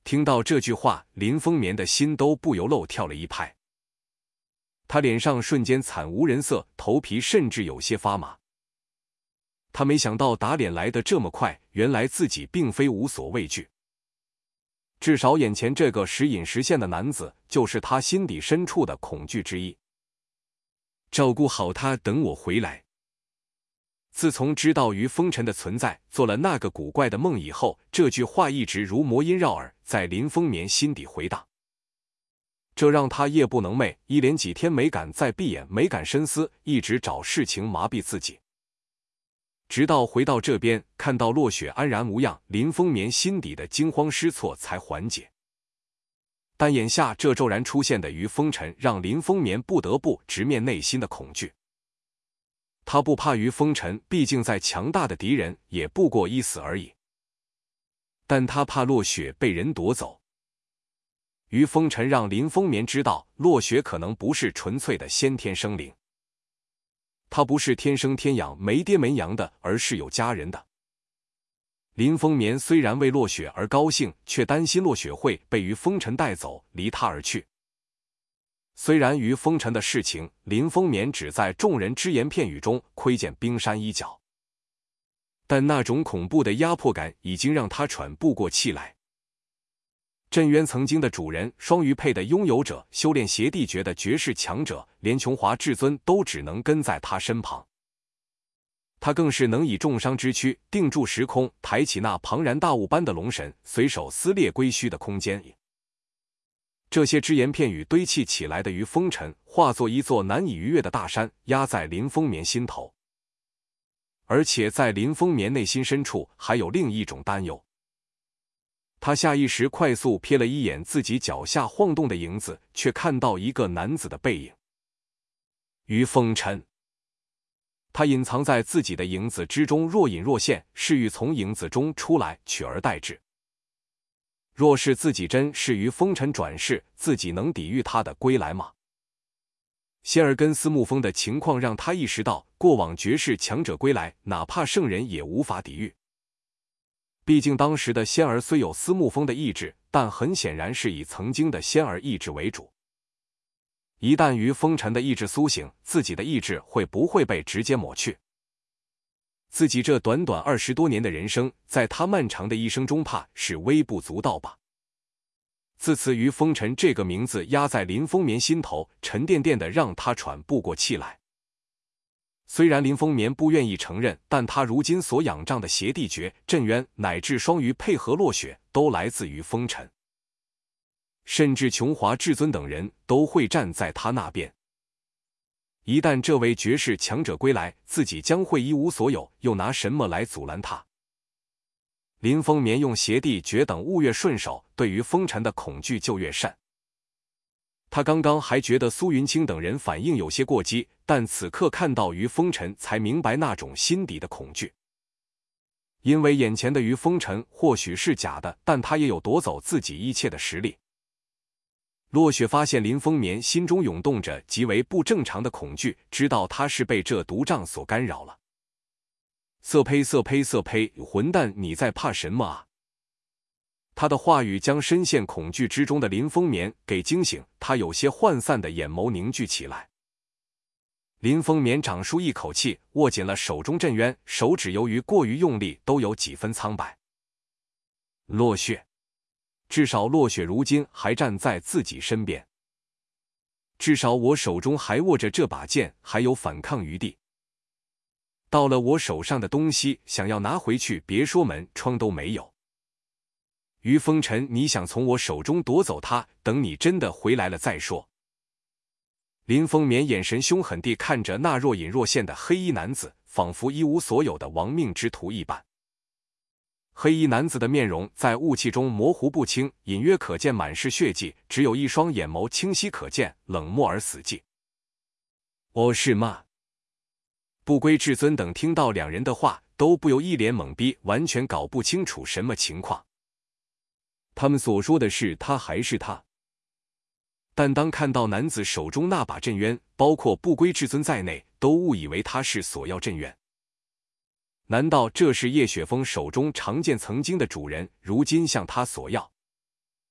听到这句话，林风眠的心都不由漏跳了一拍。他脸上瞬间惨无人色，头皮甚至有些发麻。他没想到打脸来得这么快，原来自己并非无所畏惧。至少眼前这个时隐时现的男子，就是他心底深处的恐惧之一。照顾好他，等我回来。自从知道于风尘的存在，做了那个古怪的梦以后，这句话一直如魔音绕耳，在林风眠心底回荡。这让他夜不能寐，一连几天没敢再闭眼，没敢深思，一直找事情麻痹自己。直到回到这边，看到落雪安然无恙，林风眠心底的惊慌失措才缓解。但眼下这骤然出现的于风尘，让林风眠不得不直面内心的恐惧。他不怕于风尘，毕竟再强大的敌人也不过一死而已。但他怕落雪被人夺走。于风尘让林风眠知道，落雪可能不是纯粹的先天生灵。他不是天生天养没爹没娘的，而是有家人的。林风眠虽然为落雪而高兴，却担心落雪会被于风尘带走，离他而去。虽然于风尘的事情，林风眠只在众人只言片语中窥见冰山一角，但那种恐怖的压迫感已经让他喘不过气来。镇渊曾经的主人，双鱼配的拥有者，修炼邪帝诀的绝世强者，连琼华至尊都只能跟在他身旁。他更是能以重伤之躯定住时空，抬起那庞然大物般的龙神，随手撕裂归墟的空间。这些只言片语堆砌起来的于风尘，化作一座难以逾越的大山，压在林风眠心头。而且在林风眠内心深处，还有另一种担忧。他下意识快速瞥了一眼自己脚下晃动的影子，却看到一个男子的背影。于风尘。他隐藏在自己的影子之中，若隐若现，是欲从影子中出来，取而代之。若是自己真是于风尘转世，自己能抵御他的归来吗？仙儿跟司沐风的情况让他意识到，过往绝世强者归来，哪怕圣人也无法抵御。毕竟当时的仙儿虽有司沐风的意志，但很显然是以曾经的仙儿意志为主。一旦于风尘的意志苏醒，自己的意志会不会被直接抹去？自己这短短20多年的人生，在他漫长的一生中，怕是微不足道吧。自此于风尘这个名字压在林风眠心头，沉甸甸的让他喘不过气来。虽然林风眠不愿意承认，但他如今所仰仗的邪帝诀、镇渊乃至双鱼配合落雪，都来自于风尘。甚至琼华至尊等人都会站在他那边。一旦这位绝世强者归来，自己将会一无所有，又拿什么来阻拦他？林风眠用邪帝诀等物越顺手，对于风尘的恐惧就越甚。他刚刚还觉得苏云清等人反应有些过激，但此刻看到于风尘，才明白那种心底的恐惧。因为眼前的于风尘或许是假的，但他也有夺走自己一切的实力。落雪发现林风眠心中涌动着极为不正常的恐惧，知道他是被这毒瘴所干扰了。色胚色胚色胚，混蛋，你在怕什么啊？他的话语将深陷恐惧之中的林风眠给惊醒，他有些涣散的眼眸凝聚起来。林风眠长舒一口气，握紧了手中镇渊，手指由于过于用力，都有几分苍白。落雪，至少落雪如今还站在自己身边，至少我手中还握着这把剑，还有反抗余地。到了我手上的东西，想要拿回去，别说门窗都没有。于风尘，你想从我手中夺走它，等你真的回来了再说。林风眠眼神凶狠地看着那若隐若现的黑衣男子，仿佛一无所有的亡命之徒一般。黑衣男子的面容在雾气中模糊不清，隐约可见满是血迹，只有一双眼眸清晰可见，冷漠而死寂。哦，是吗？不归至尊等听到两人的话，都不由一脸懵逼，完全搞不清楚什么情况。他们所说的是他还是他？但当看到男子手中那把镇渊，包括不归至尊在内，都误以为他是索要镇渊。难道这是叶雪峰手中长剑曾经的主人，如今向他索要？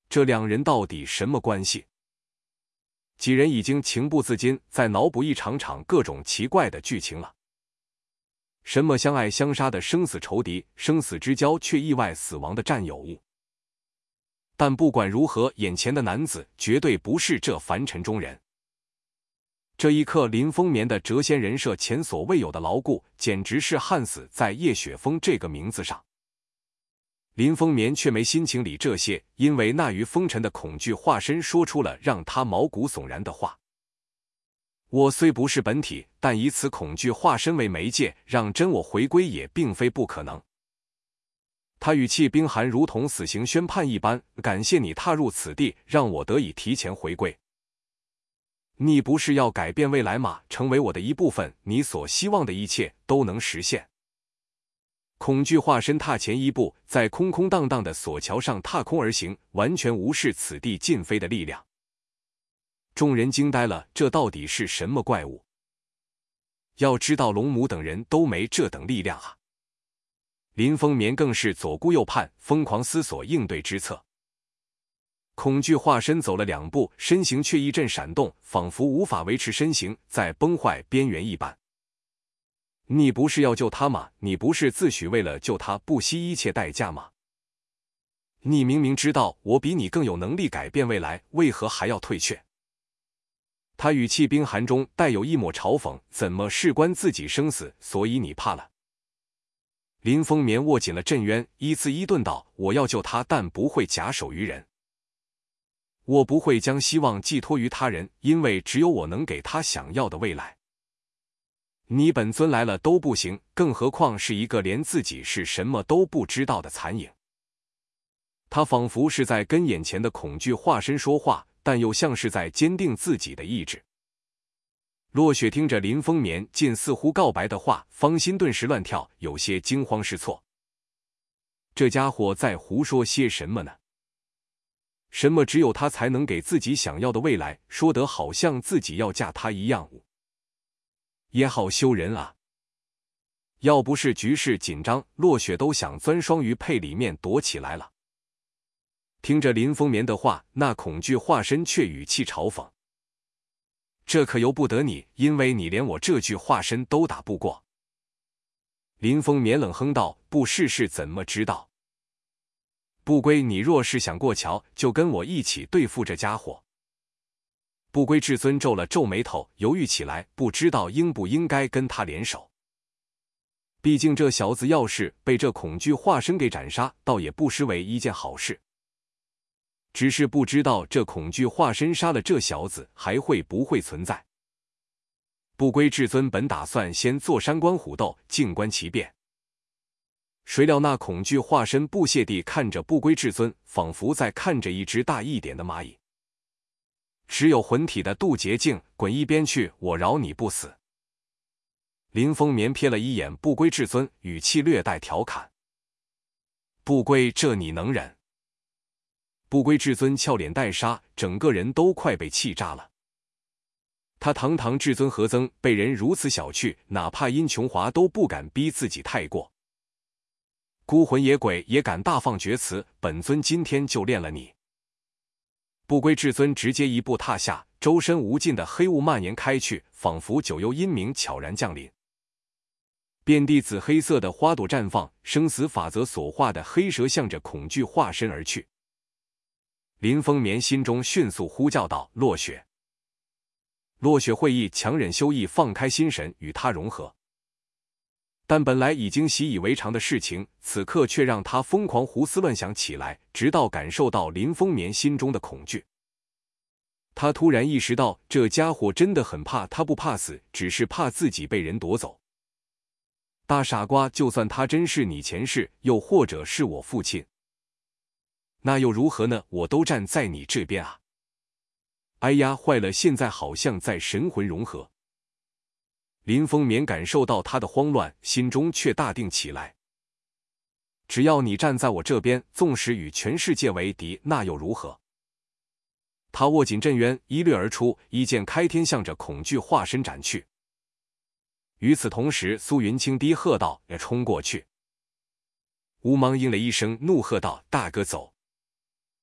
这两人到底什么关系？几人已经情不自禁在脑补一场场各种奇怪的剧情了。什么相爱相杀的生死仇敌，生死之交却意外死亡的战友。但不管如何，眼前的男子绝对不是这凡尘中人。这一刻，林风眠的谪仙人设前所未有的牢固，简直是焊死在叶雪峰这个名字上。林风眠却没心情理这些，因为那于风尘的恐惧化身说出了让他毛骨悚然的话：我虽不是本体，但以此恐惧化身为媒介，让真我回归也并非不可能。他语气冰寒，如同死刑宣判一般，感谢你踏入此地，让我得以提前回归。你不是要改变未来吗？成为我的一部分，你所希望的一切都能实现。恐惧化身踏前一步，在空空荡荡的索桥上踏空而行，完全无视此地尽飞的力量。众人惊呆了，这到底是什么怪物？要知道龙母等人都没这等力量啊！林风眠更是左顾右盼，疯狂思索应对之策。恐惧化身走了2步，身形却一阵闪动，仿佛无法维持身形，在崩坏边缘一般。你不是要救他吗？你不是自诩为了救他不惜一切代价吗？你明明知道我比你更有能力改变未来，为何还要退却？他语气冰寒中带有一抹嘲讽，怎么事关自己生死，所以你怕了？林风眠握紧了镇渊，一字一顿道：我要救他，但不会假手于人。我不会将希望寄托于他人，因为只有我能给他想要的未来。你本尊来了都不行，更何况是一个连自己是什么都不知道的残影。他仿佛是在跟眼前的恐惧化身说话，但又像是在坚定自己的意志。落雪听着林风眠近似乎告白的话，芳心顿时乱跳，有些惊慌失措。这家伙在胡说些什么呢？什么只有他才能给自己想要的未来，说得好像自己要嫁他一样，也好羞人啊！要不是局势紧张，落雪都想钻双鱼佩里面躲起来了。听着林风眠的话，那恐惧化身却语气嘲讽：这可由不得你，因为你连我这具化身都打不过。林风眠冷哼道：不试试怎么知道？不归，你若是想过桥，就跟我一起对付这家伙。不归至尊皱了皱眉头，犹豫起来，不知道应不应该跟他联手。毕竟这小子要是被这恐惧化身给斩杀，倒也不失为一件好事。只是不知道这恐惧化身杀了这小子，还会不会存在。不归至尊本打算先坐山观虎斗，静观其变。谁料那恐惧化身不屑地看着不归至尊，仿佛在看着一只大一点的蚂蚁。只有魂体的渡劫境，滚一边去，我饶你不死。林风眠瞥了一眼不归至尊，语气略带调侃：不归，这你能忍？不归至尊俏脸带杀，整个人都快被气炸了。他堂堂至尊何曾，被人如此小觑，哪怕殷琼华都不敢逼自己太过。孤魂野鬼也敢大放厥词，本尊今天就练了你！不归至尊直接一步踏下，周身无尽的黑雾蔓延开去，仿佛九幽阴冥悄然降临。遍地紫黑色的花朵绽放，生死法则所化的黑蛇向着恐惧化身而去。林风眠心中迅速呼叫道：落雪！落雪会意，强忍羞意，放开心神与他融合。但本来已经习以为常的事情，此刻却让他疯狂胡思乱想起来，直到感受到林风眠心中的恐惧。他突然意识到，这家伙真的很怕他，不怕死，只是怕自己被人夺走。大傻瓜，就算他真是你前世，又或者是我父亲，那又如何呢？我都站在你这边啊！哎呀，坏了，现在好像在神魂融合。林风眠感受到他的慌乱，心中却大定起来。只要你站在我这边，纵使与全世界为敌，那又如何？他握紧镇渊，一掠而出，一剑开天，向着恐惧化身斩去。与此同时，苏云清低喝道：也冲过去！乌芒应了一声，怒喝道：大哥走！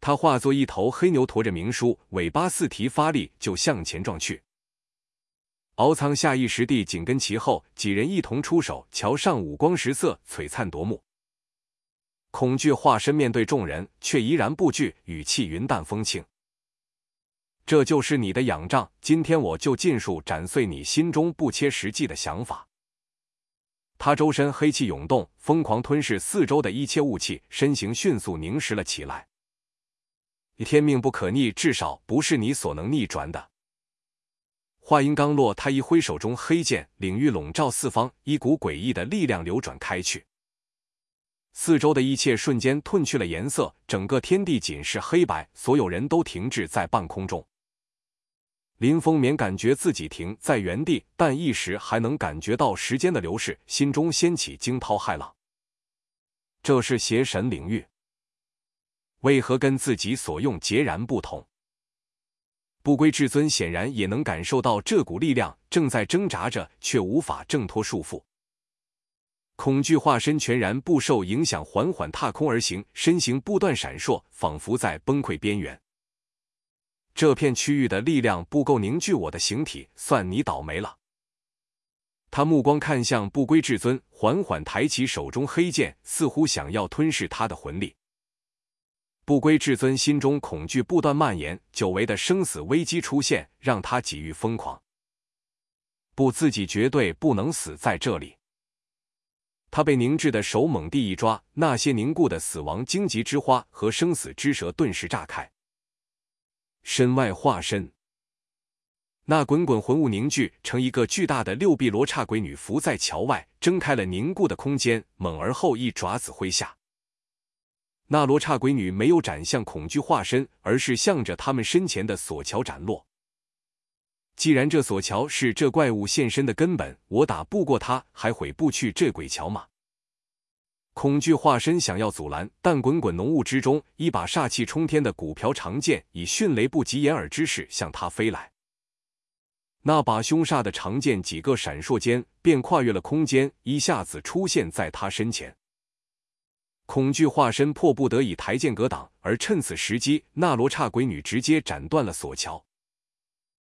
他化作一头黑牛，驮着明书，尾巴四蹄发力，就向前撞去。敖仓下意识地紧跟其后，几人一同出手，桥上五光十色，璀璨夺目。恐惧化身面对众人，却怡然不惧，语气云淡风轻：“这就是你的仰仗，今天我就尽数斩碎你心中不切实际的想法。”他周身黑气涌动，疯狂吞噬四周的一切雾气，身形迅速凝实了起来。天命不可逆，至少不是你所能逆转的。话音刚落，他一挥手中黑剑，领域笼罩四方，一股诡异的力量流转开去。四周的一切瞬间褪去了颜色，整个天地仅是黑白，所有人都停滞在半空中。林风眠感觉自己停在原地，但一时还能感觉到时间的流逝，心中掀起惊涛骇浪。这是邪神领域，为何跟自己所用截然不同？不归至尊显然也能感受到这股力量，正在挣扎着，却无法挣脱束缚。恐惧化身全然不受影响，缓缓踏空而行，身形不断闪烁，仿佛在崩溃边缘。这片区域的力量不够凝聚我的形体，算你倒霉了。他目光看向不归至尊，缓缓抬起手中黑剑，似乎想要吞噬他的魂力。不归至尊心中恐惧不断蔓延，久违的生死危机出现，让他几欲疯狂。不，自己绝对不能死在这里。他被凝滞的手猛地一抓，那些凝固的死亡荆棘之花和生死之蛇顿时炸开。身外化身，那滚滚魂雾凝聚成一个巨大的六臂罗刹鬼女，伏在桥外，睁开了凝固的空间，猛而后一爪子挥下。那罗刹鬼女没有斩向恐惧化身，而是向着他们身前的索桥斩落。既然这索桥是这怪物现身的根本，我打不过他，还回不去这鬼桥吗？恐惧化身想要阻拦，但滚滚浓雾之中，一把煞气冲天的古朴长剑以迅雷不及掩耳之势向他飞来。那把凶煞的长剑几个闪烁间，便跨越了空间，一下子出现在他身前。恐惧化身迫不得已抬剑格挡，而趁此时机，那罗刹鬼女直接斩断了索桥。